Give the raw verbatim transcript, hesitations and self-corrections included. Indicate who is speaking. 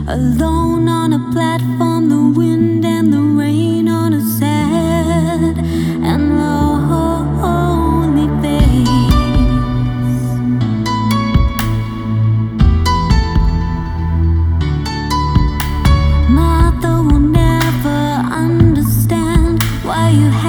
Speaker 1: Alone on a platform, the wind and the rain on a sad and lonely face. Mother will never understand why you have